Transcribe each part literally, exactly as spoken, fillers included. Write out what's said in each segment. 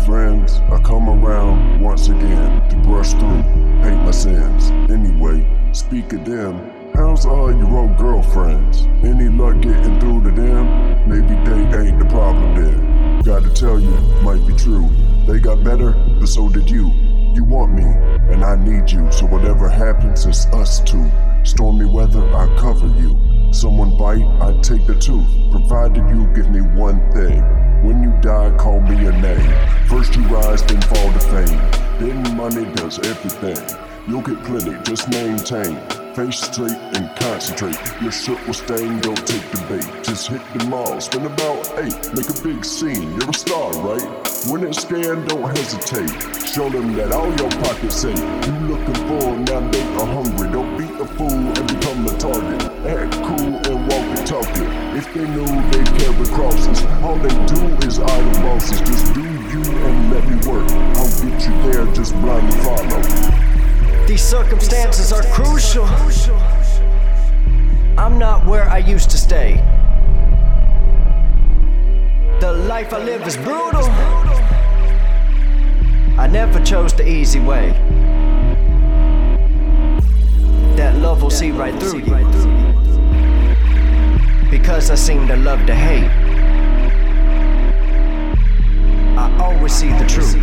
friends, I come around once again to brush through, paint my sins. Anyway, speak of them, how's all your old girlfriends? Any luck getting through to them? Maybe they ain't the problem then. Gotta tell you, might be true. They got better, but so did you. You want me, and I need you, so whatever happens, it's us two. Stormy weather, I cover you. Someone bite, I take the tooth, provided you give me one thing. When you die, call me your name. First you rise, then fall to fame. Then money does everything. You'll get plenty, just maintain. Face straight and concentrate. Your shirt will stain, don't take the bait. Just hit the mall, spend about eight. Make a big scene, you're a star, right? When it's scanned, don't hesitate. Show them that all your pockets say. You looking for, now they are hungry. Don't be a fool and become a target. Act cool and walk and talk it. If they knew they carry crosses, all they do is idle bosses. Just do you and let me work. I'll get you there, just blindly follow. These circumstances are crucial. I'm not where I used to stay. The life I live is brutal. I never chose the easy way. That love will see right through you, because I seem to love to hate. I always see the truth.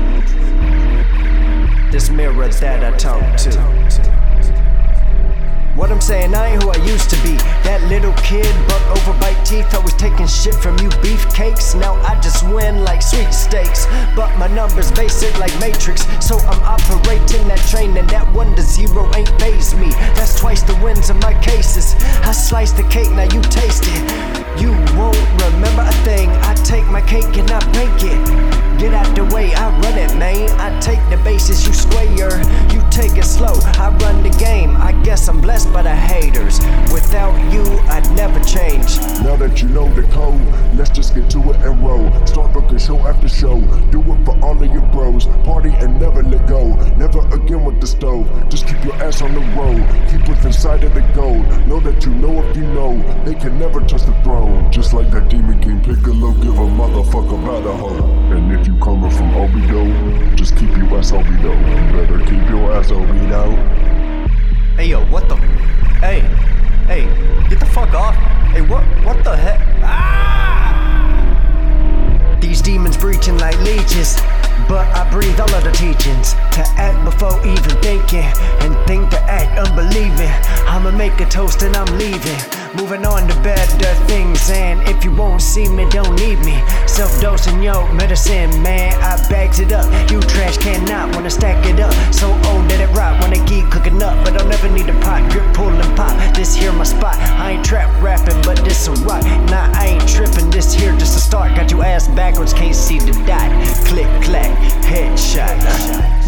This mirror that I talk to. What I'm saying, I ain't who I used to be. That little kid, buck over bite teeth, always taking shit from you beefcakes. Now I just win like sweepstakes, but my numbers basic like Matrix. So I'm operating that train, and that one to zero ain't phased me. That's twice the wins of my cases. I slice the cake, now you taste it. You won't remember a thing. I take my cake and I bake it. Get out the way, I run it, man. I take the bases, you square. You take it slow, I run the game. I guess I'm blessed by the haters. Without you, I'd never change. Now that you know the code, let's just get to it and roll. Start booking show after show. Do it for all of your bros. Party and never let go. Never again with the stove. Just keep your ass on the road. Keep within sight of the goal. Know that you know if you know, they can never touch the throne. Just like that Demon King Piccolo, give a motherfucker about a hoe. And if you coming from Obito, just keep your ass Obito. You better keep your ass Obito. Hey yo, what the? Hey, hey, get the fuck off. Hey, what, what the heck? Ah! These demons breaching like leeches, but I breathe all of the teachings. To act before even thinking, and think to act unbelieving. I'ma make a toast and I'm leaving. Moving on to better things, and if you won't see me, don't need me. Self-dosing yo medicine, man, I bags it up. You trash cannot wanna stack it up. So old that it rot, wanna keep cooking up, but I'll never need a pot. Grip, pull and pop, this here my spot. I ain't trap rapping, but this a rock. Nah, I ain't tripping, this here just a start. Got your ass backwards, can't see the dot. Click, clack, headshot.